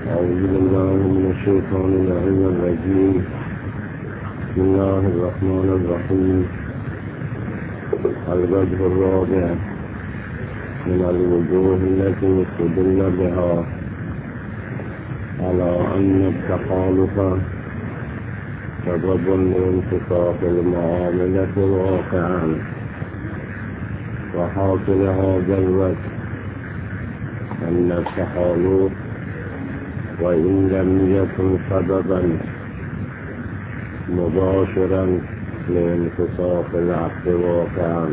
أعوذ بالله من الشيطان اللعين الرجيم. بسم الله الرحمن الرحيم. الوجه الرابع من الوجوه التي استدل بها على أن التخالف سبب لانتصاف المعاملة واقعا، وحاصل هذا الوجه أن التخالف وإن لم يكن سببا مباشرا لانتصاف العقد واقعا،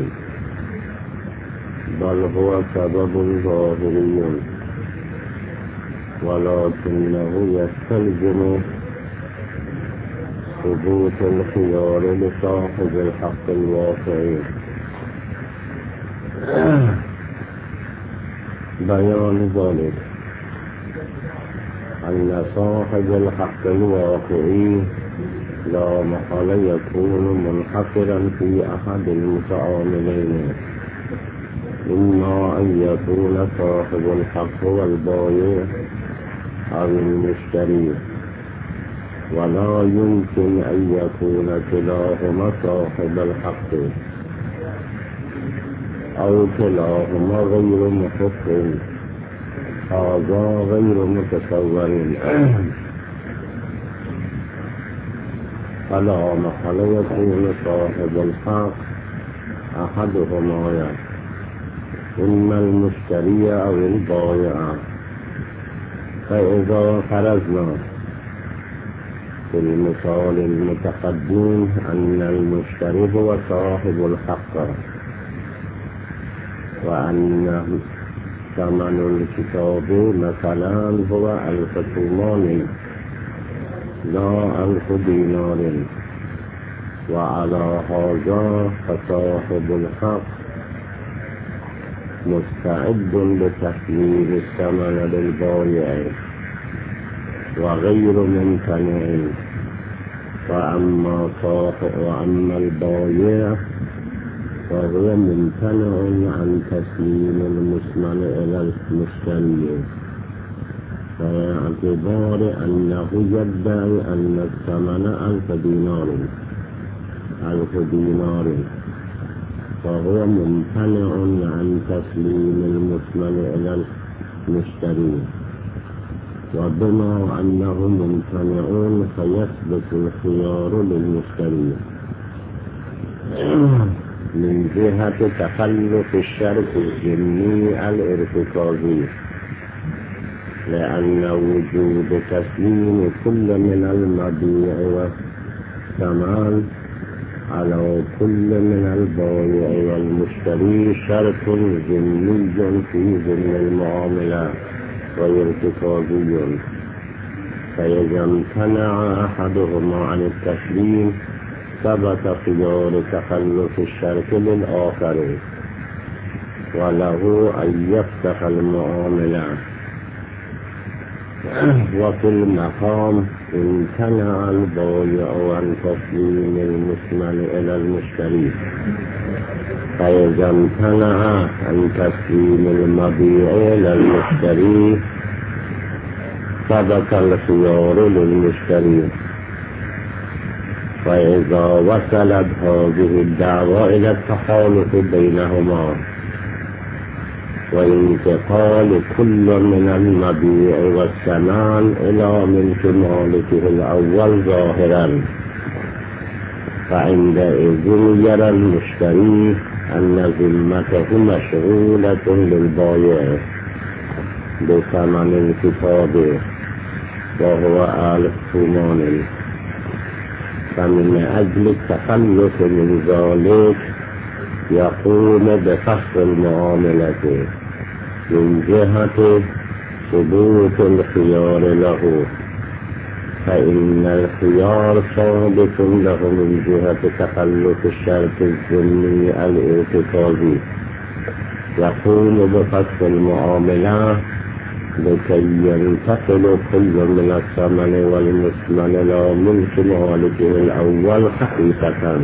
بل هو سبب ظاهري، ولكنه يستلزم ثبوت الخيار لصاحب الحق الواقعي. بيان ذلك أن صاحب الحق الواقعي لا محال يكون منحصرا في أحد المتعاملين، إما أن يكون صاحب الحق هو البائع أو المشتري، ولا يمكن أن يكون كلاهما صاحب الحق أو كلاهما غير محق. هذا غير متصور، فلا محل يكون صاحب الحق أحدهما، إما المشتري أو البائع. فإذا فرضنا في المثال المتقدم أن المشتري هو صاحب الحق، وأن ثمن الكتاب مثلا هو 1000 تومان لا 1000 دينار، وعلى هذا فصاحب الحق مستعد لتسليم الثمن للبائع وغير ممتنع، وأما البائع فهو ممتنع عن تسليم المثمن إلى المشتري، باعتبار أنه يدعي أن الثمن 1000 دينار، فهو ممتنع عن تسليم المثمن إلى المشتري. وبما أنه ممتنع فيثبت الخيار للمشتري من جهة تخلف الشرط الضمني الارتكازي، لأن وجود تسليم كل من المبيع والثمن على كل من البائع والمشتري شرط ضمني في ضمن المعاملة وارتكازي، فإذا امتنع أحدهما عن التسليم ثبت خيار تخلف الشرط للآخر، وله أن يفتح المعاملة. وفي المقام امتنع البائع عن تسليم المثمن إلى المشتري، فإذا امتنع عن تسليم المبيع إلى المشتري ثبت الخيار للمشتري. فإذا وصلت هذه الدعوة إلى التخالف بينهما وانتقال كل من المبيع والثمن إلى ملك مالكه الأول ظاهرا، فعندئذ يرى المشتري أن ذمته مشغولة للبائع بثمن الكتاب وهو 1000 تومان، فمن أجل التخلص من ذلك يقوم بفصل المعاملة من جهة ثبوت الخيار له، فإن الخيار ثابت له من جهة تخلف الشرط الضمني الارتكازي. يقوم بفصل المعاملة لكي ينتقل كل من الثمن والمثمن إلى ملك مالكه الأول حقيقة،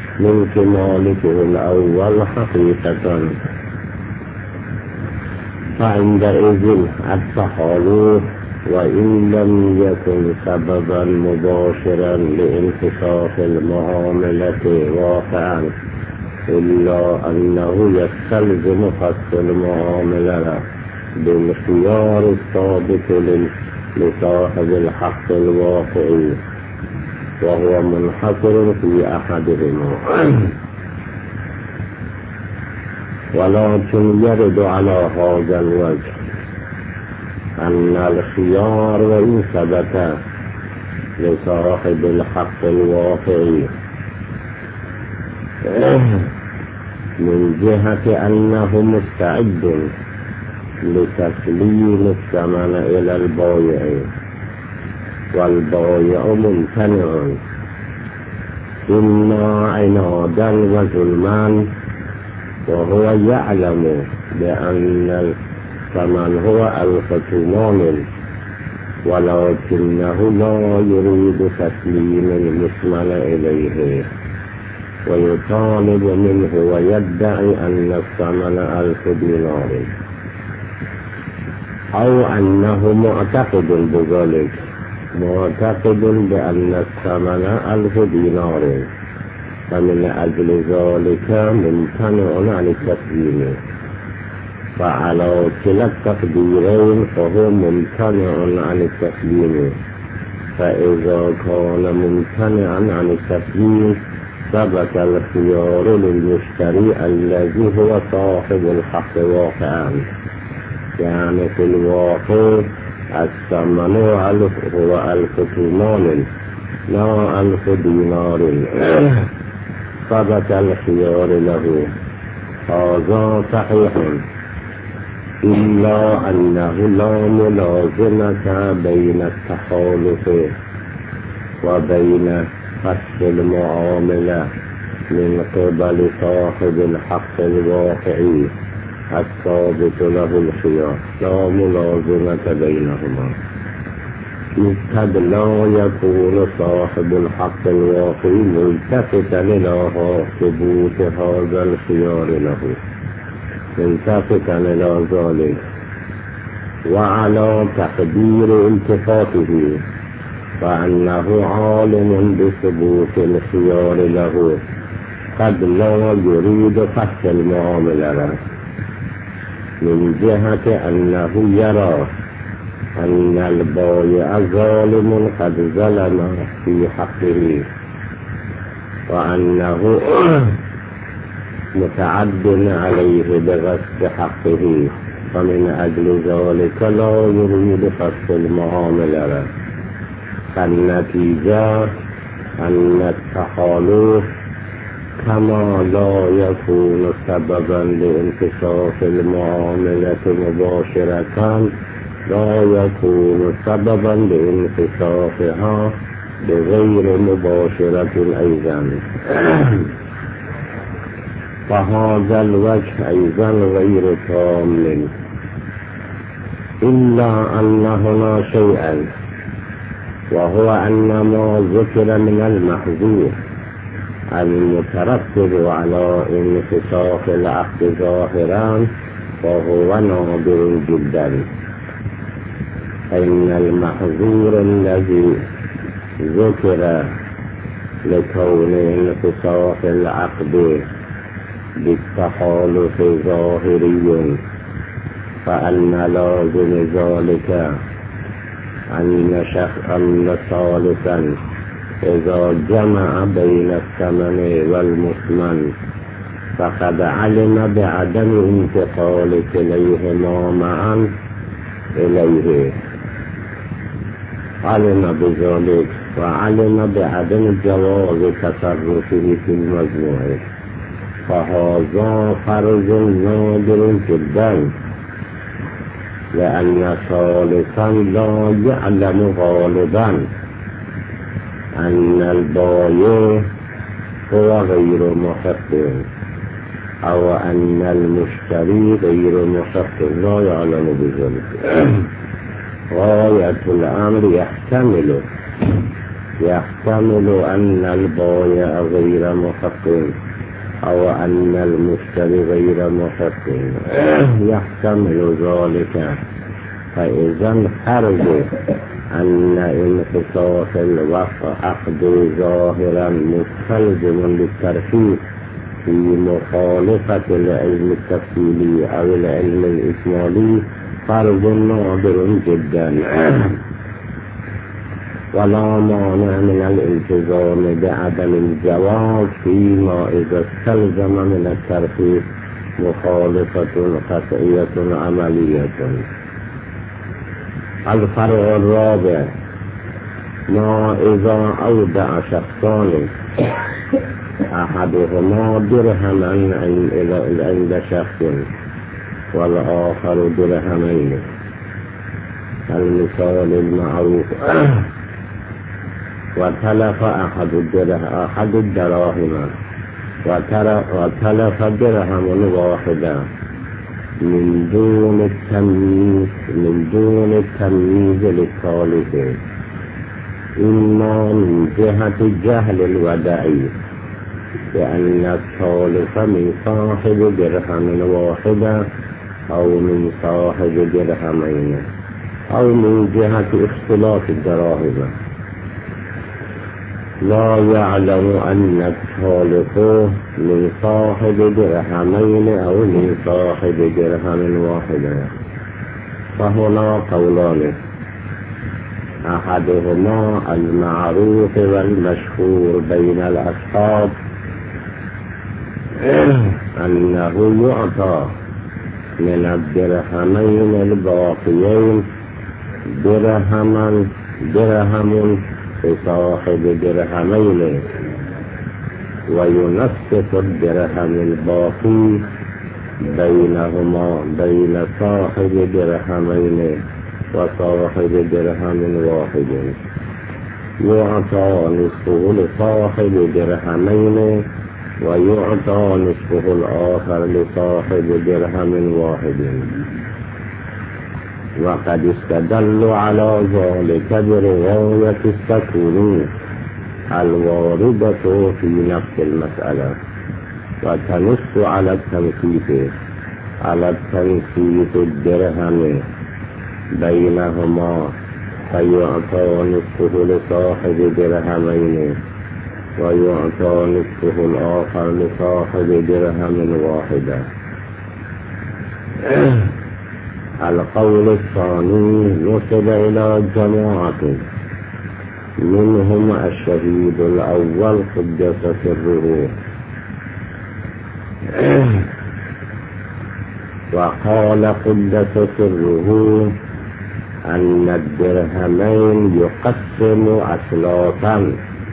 ملك مالكه الأول حقيقة، فعندئذ التحالف وإن لم يكن سببا مباشرا لانفساخ المعاملة واقعا إلا أنه يستلزم فسخ المعاملة بالخيار الثابت لصاحب الحق الواقعي وهو منحصر في أحدهما. ولكن يرد على هذا الوجه أن الخيار وإن ثبت لصاحب الحق الواقعي من جهة أنه مستعد لتسليم الثمن إلى البائع والبائع ممتنع إما عنادا وظلما وهو يعلم بأن الثمن هو 1000 تومان ولكنه لا يريد تسليم المثمن إليه ويطالب منه ويدعي أن الثمن 1000 دينار أو أنه معتقد بذلك معتقد بأن الثمن 1000 دينار فمن أجل ذلك ممتنع عن التسليم فعلى كلا التقديرين فهو ممتنع عن التسليم. فإذا كان ممتنعا عن التسليم ثبت الخيار للمشتري الذي هو صاحب الحق واقعا يعني في الواقع الثمن هو 1000 تومان لا 1000 دينار ثبت الخيار له. هذا صحيح إلا أنه لا ملازمة بين التخالف وبين فسخ المعاملة من قبل صاحب الحق الواقعي الثابت له الخيار لا ملازمة بينهما إذ لا يكون صاحب الحق الواقعي ملتفتا إلى ثبوت هذا الخيار له ملتفتا إلى ذلك وعلى تقدير التفاته فأنه عالم بثبوت الخيار له قد لا يريد فسخ المعاملة من جهة أنه يرى أن البائع ظالم قد ظلم في حقه وأنه متعد عليه بغصب حقه فمن أجل ذلك لا يريد فسخ المعاملة. فالنتيجة أن التخالف كما لا يكون سببا لانفساخ المعاملة مباشرة لا يكون سببا لانفساخها بغير مباشرة أيضا. فهذا الوجه أيضا غير كامل إلا أن هنا شيئا وهو أن ما ذكر من المحظور المترتب على انفساخ العقد ظاهرا وهو نادر جدا. إن المحظور الذي ذكر لكون انفساخ العقد بالتخالف ظاهري فأن لازم ذلك أن ثالثا إذا جمع بين الثمن والمثمن فقد علم بعدم انتقال كليهما معا إليه علم بذلك وعلم بعدم جواز تصرفه في المجموع فهذا فرض نادر جدا لأن ثالثا لا يعلم غالبا أن البائع هو غير محق أو أن المشتري غير محق لا يعلم بذلك. غاية الأمر يحتمل أن البائع غير محق أو أن المشتري غير محق يحتمل ذلك، فإذا خرج أن انخصاص العقد ظاهرا مستلزم للترخيص في مخالفة العلم التفصيلي أو العلم الإجمالي فرض نادر جدا، ولا مانع من الالتزام بعدم الجواز فيما إذا استلزم من الترخيص مخالفة قطعية عملية. الفرع الرابع: ما إذا أودع شخصان أحدهما درهما عند شخص والآخر درهمين، المثال المعروف: وتلف أحد الدراهم وتلف درهم واحدا من دون التمييز للثالث، إما من جهة الجهل الودعي لأن الثالث من صاحب درهم واحدة أو من صاحب درهمين، أو من جهة اختلاط الدراهم، لا يعلم أن الثالث من صاحب درهمين أو من صاحب درهم واحدة. فهنا قولان: أحدهما المعروف والمشهور بين الأصحاب أنه يعطى من الدرهمين الباقيين درهم لصاحب درهمين، وينصف الدرهم الباقي بين صاحب درهمين وصاحب درهم واحد، يعطى نصفه لصاحب درهمين ويعطى نصفه الآخر لصاحب درهم واحد. وقد استدلوا على ذلك برواية السكون الواردة في نفس المسألة، وتنص على التنصيف الدرهم بينهما، فيعطى نصفه لصاحب درهمين ويعطى نصفه الآخر لصاحب درهم واحدة. القول الثاني نسب إلى جماعة منهم الشهيد الأول قدس سره، وقال قدس سره أن الدرهمين يقسم أسلافا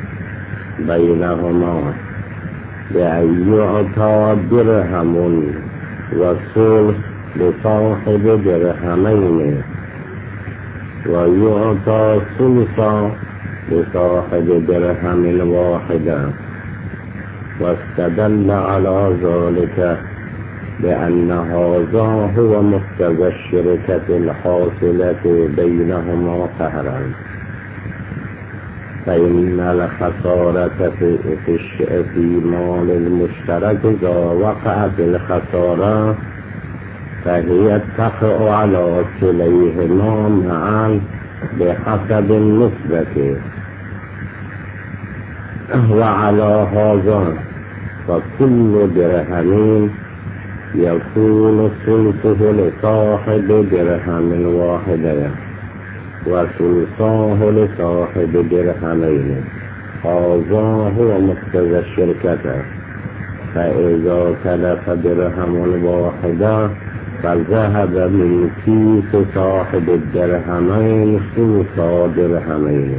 بينهما بأن يعطى درهم والثلث لصاحب درهمين ويعطى ثلثا لصاحب درهم واحدا، واستدل على ذلك بأن هذا هو مقتضى الشركة الحاصلة بينهما قهرا، فإن الخسارة في مال المشترك إذا وقعت الخسارة فهي تقع على كليهما معا بحسب النسبة، وعلى هذا فكل درهم يكون ثلثه لصاحب درهم واحد وثلثاه لصاحب درهمين. هذا هو مقتضى الشركة. فإذا تلف درهم واحدا فذهب من كيس صاحب الدرهمين ثلثا درهمين،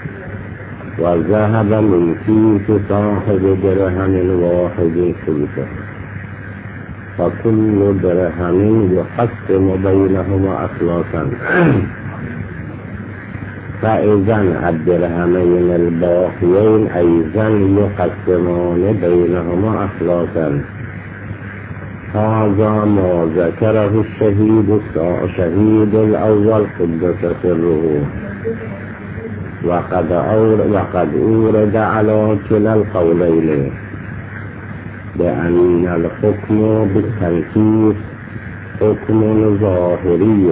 وذهب من كيس صاحب درهم واحد ثلثه، فكل درهم يقسم بينهما أثلاثا. فإذا الدرهمين الباقيين أيضا يقسمان بينهما أثلاثا. هذا ما ذكره الشهيد الأول قدس سره، وقد أورد على كلا القولين، بأن الحكم بالتنكيس حكم ظاهري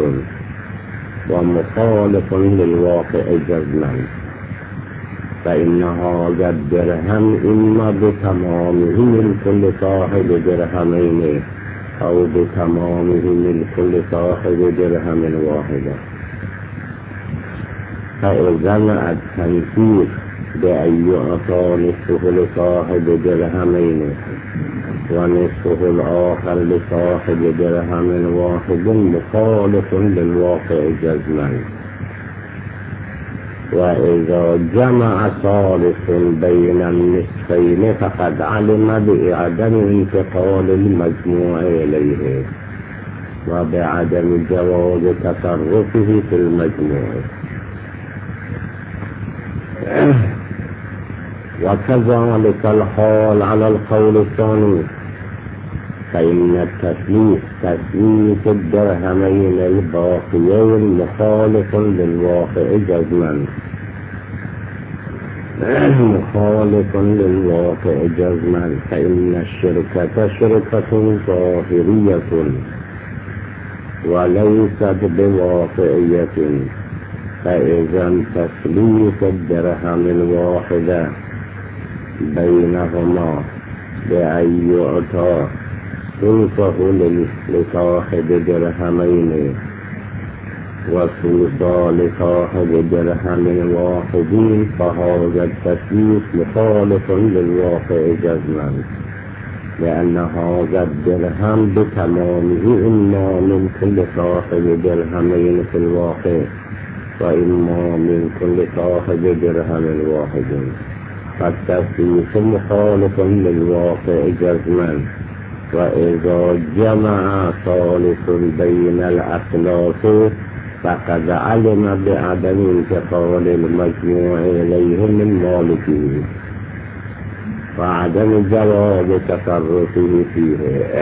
ومخالف للواقع جزما، فإن هذا الدرهم إما بتمامه من كل صاحب درهمين أو بتمامه من كل صاحب درهم واحدة. فإذا التنكيس بأن يعطى نصفه لصاحب درهمين ونصفه الآخر لصاحب درهم واحد مخالف للواقع جزما. وإذا جمع ثالث بين النصفين فقد علم بعدم انتقال المجموع إليه وبعدم جواز تصرفه في المجموع. وكذلك الحال على القول الثاني، فإن تثليث الدرهمين الباقيين مخالف للواقع جزما، فإن الشركة شركة ظاهرية وليست بواقعية. فإذا تثليث الدرهم الواحدة بينهما بأن يعطى ثلثه لصاحب درهمين وثلثا لصاحب درهم واحد، فهذا التثليث مخالف للواقع جزما، لأن هذا الدرهم بتمامه إما من كل صاحب درهمين في الواقع وإما من كل صاحب درهم واحد، فالتثليث مخالف للواقع جزما. وإذا جمع ثالث بين الأثلاث فقد علم بعدم انتقال المجموع إليه من مالكه وعدم جواز تصرفه فيه.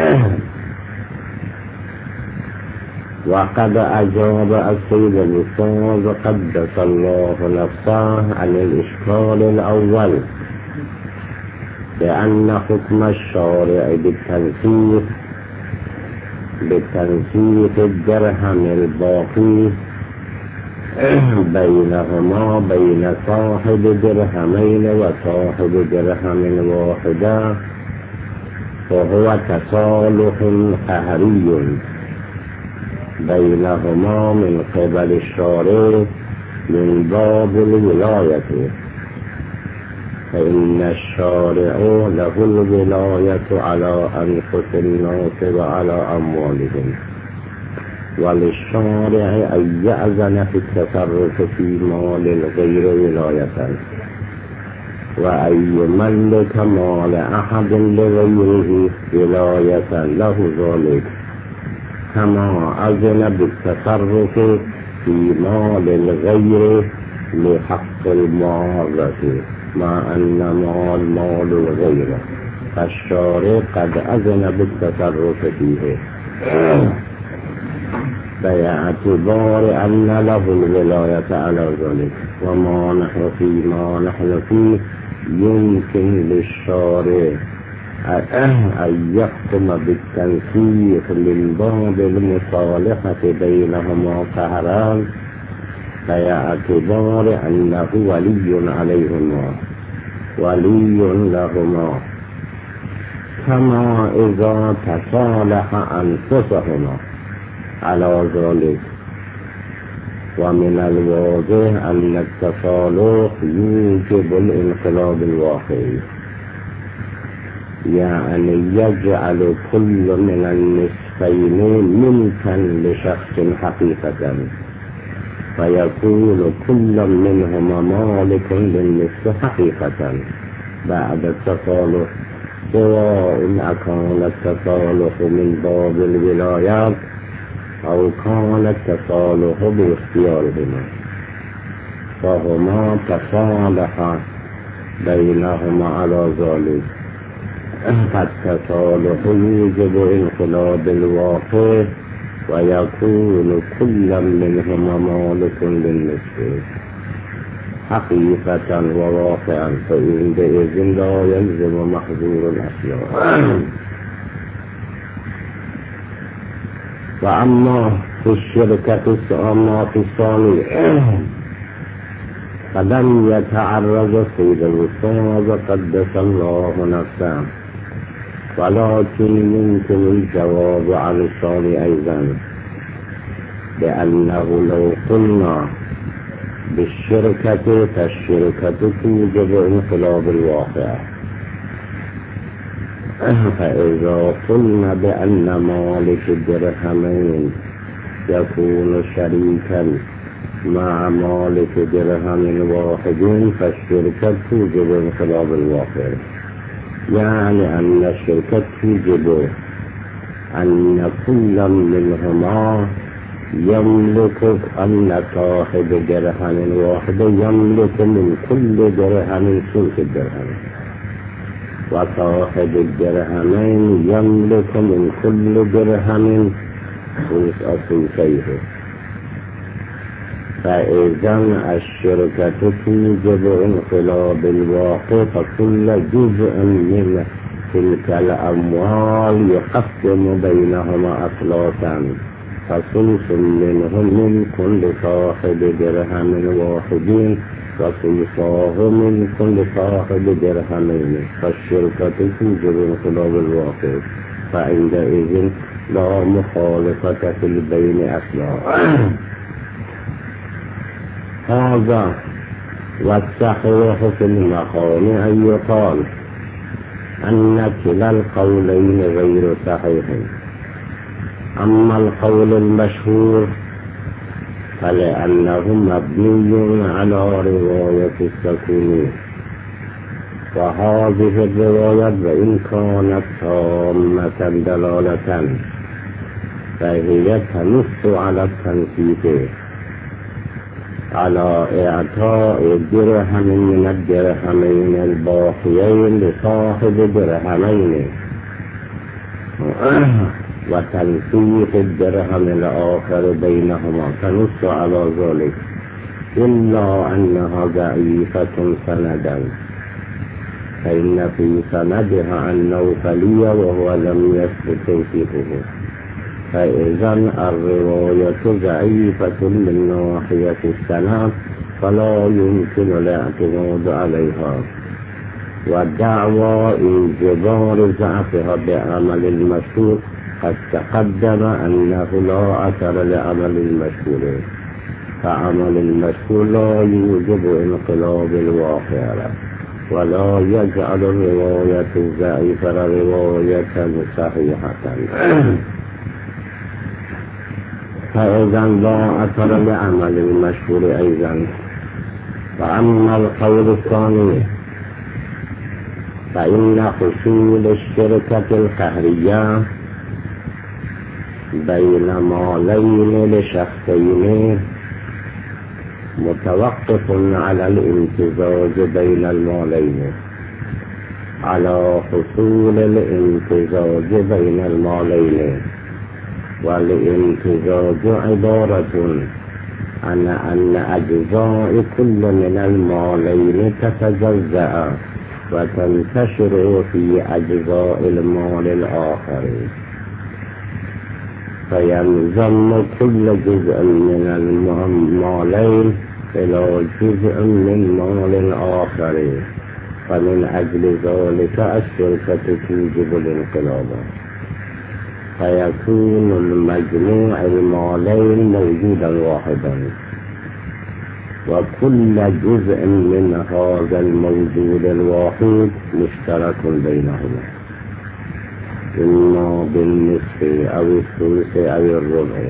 وقد أجاب السيد الأستاذ قدس الله نفسه عن الإشكال الأول بأن حكم الشارع بالتنسيق الدرهم الباقي بينهما بين صاحب درهمين وصاحب درهم واحدة، وهو تصالح قهري بينهما من قبل الشارع من باب الولاية، فإن الشارع له الولاية على أنفس الناس وعلى أموالهم، وللشارع أن يأذن في التصرف في مال الغير ولاية، وأن يملك مال أحد لغيره ولاية له ذلك، كما أذن بالتصرف في مال الغير لحق المعارضة، مع أن مال الغير فالشارع قد أذن بالتصرف فيه باعتبار أن له الولاية على ذلك. وما نحن فيه يمكن للشارع أن يحكم بالتنسيق من باب المصالحة بينهما قهران باعتبار أنه ولي عليهما ولي لهما، كما إذا تصالح أنفسهما على ذلك. ومن الواضح أن التصالح يوجب الانقلاب الواقعي، يعني يجعل كل من النصفين ملكا لشخص حقيقة، فيكون كل منهما مالك للنصف حقيقة بعد التصالح، سواء كان التصالح من باب الولايات أو كان التصالح باختيارهما، فهما تصالحا بينهما على ذلك. فالتصالح يوجب انقلاب الواقع ويكون كل منهما مالك للنصف. حقيقة وواقعا، فعندئذ لا يلزم محظور الأشياء. وأما في الشركة الثانية فلم يتعرض سيد الوصول قدس الله نفسه، ولكن يمكن الجواب عن الثاني أيضا بأنه لو قلنا بالشركة فالشركة توجب انقلاب الواقع، فإذا قلنا بأن مالك الدرهمين يكون شريكا مع مالك درهم واحد فالشركة توجب انقلاب الواقع، يعني أن الشركة توجب أن كل منهما يملك، أن صاحب درهم واحد يملك من كل درهم ثلث الدرهم، وصاحب الدرهمين يملك من كل درهم ثلثيه. فإذا الشركة توجب انقلاب الواقع، فكل جزء من تلك الأموال يقسم بينهما أثلاثا، فثلث منهم من كل صاحب درهم واحد وثلثاه من كل صاحب درهمين، فالشركة توجب انقلاب الواقع، فعندئذ لا مخالفة في البين أصلا. هذا والصحيح في المقام أن يقال أن كلا القولين غير صحيح. أما القول المشهور فلأنه مبني على رواية السكون، وهذه الرواية وإن كانت تامة دلالة فهي تنص على التنسيق، على إعطاء درهم من الدرهمين الباقيين لصاحب درهمين وتنسيق الدرهم الآخر بينهما، تنص على ذلك، إلا أنها ضعيفة سندا، فإن في سندها عن نوفلي وهو لم يثبت توثيقه، فإذا الرواية ضعيفة من ناحية السند فلا يمكن الاعتماد عليها، والدعوى انجبار ضعفها بعمل المشهور قد تقدم أنه لا أثر لعمل المشهور، فعمل المشهور لا يوجب انقلاب الواقع ولا يجعل الرواية الضعيفة رواية صحيحة، فإذا لا أثر لعمل المشهور أيضا. وأما القول الثاني فإن حصول الشركة القهرية بين مالين لشخصين متوقف على الامتزاج بين المالين، على حصول الامتزاج بين المالين، والامتزاج عبارة عن أن أجزاء كل من المالين تتجزأ وتنتشر في أجزاء المال الآخر، فينضم كل جزء من المالين إلى جزء من مال آخر، فمن أجل ذلك الشركة توجب الانقلاب، فيكون المجموع المالين موجودا واحدا، وكل جزء من هذا الموجود الواحد مشترك بينهما، إما بالنصف أو الثلث أو الربع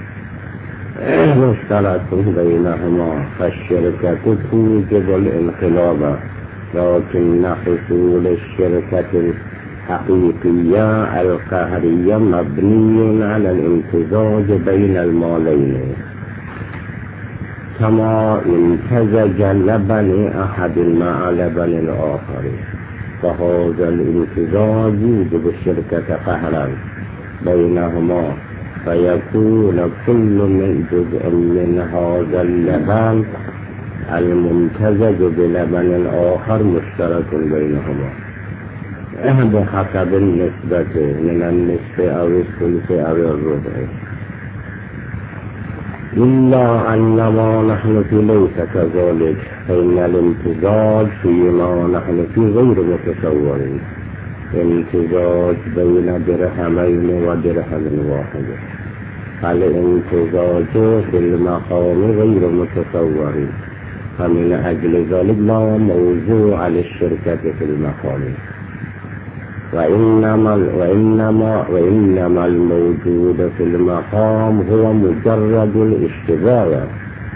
مشترك بينهما، فالشركة توجب الانقلاب، لكن حصول الشركة الحقيقية القهرية مبني على الامتزاج بين المالين، كما امتزج لبن أحد مع لبن الآخر، فهذا الامتزاج يوجب الشركة قهرا بينهما، فيكون كل من جزء من هذا اللبن الممتزج بلبن آخر مشترك بينهما بحسب النسبة من النصف أو الثلث أو الربع، إلا أنما نحن في ليس كذلك، فإن الامتزاج فيما نحن في غير متصور، امتزاج بين درهمين ودرهم واحد، الامتزاج في المقام غير متصور، فمن أجل ذلك لا موضوع للشركة في المقام، وإنما الموجود في المقام هو مجرد الاشتباه،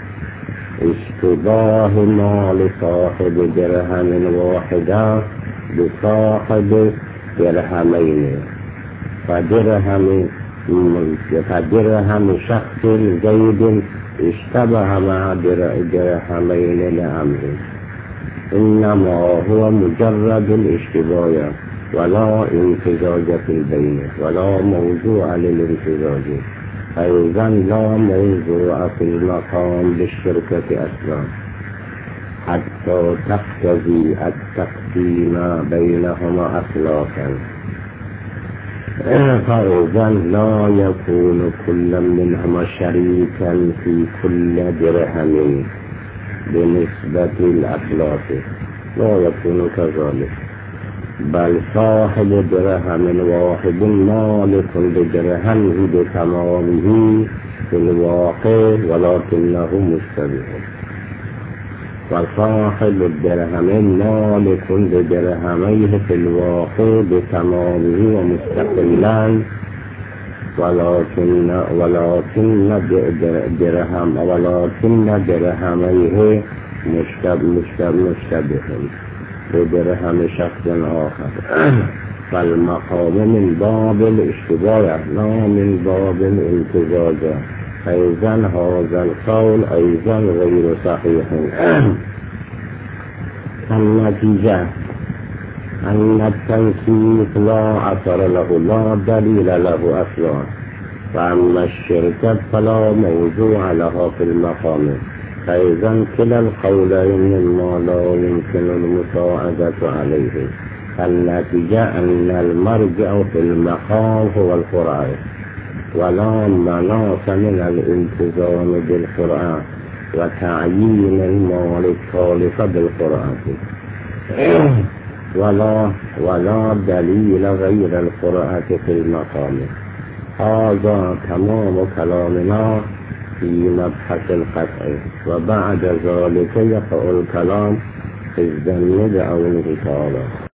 اشتباه ما لصاحب درهم واحدة بصاحب درهمين، فدرهم شخص زيد اشتبه مع درهمين لعمرو، إنما هو مجرد الاشتباه ولا امتزاج في البين ولا موضوع للامتزاج، أيضا لا موضوع في المقام للشركة أصلا حتى تقتضي التقديم بينهما أخلاقا، فإذا لا يكون كل منهما شريكا في كل درهم بنسبة الأخلاق، لا يكون كذلك، بل صاحب درهم واحد مالك لدرهمه بتمامه في الواقع ولكنه مشتبه، وصاحب الدرهم مالك لدرهميه في الواقع بتمامه ومستقلا، ولكن درهميه مشتبه بدرهم شخص آخر، فالمقام من باب الاشتباه لا من باب الامتزاج، أيضا هذا القول أيضا غير صحيح. النتيجة أن التنسيق لا أثر له، لا دليل له أصلا، فأما الشركة فلا موضوع لها في المقام، فإذا كلا القولين مما لا يمكن المساعدة عليه، النتيجة أن المرجع في المقام هو القرآن، ولا مناص من الالتزام بالقرآن وتعيين المال الخالف بالقرآن، ولا دليل غير القرآن في المقام. هذا تمام كلامنا في مبحث القطع، وبعد ذلك يقع الكلام في الذم بعونه تعالى.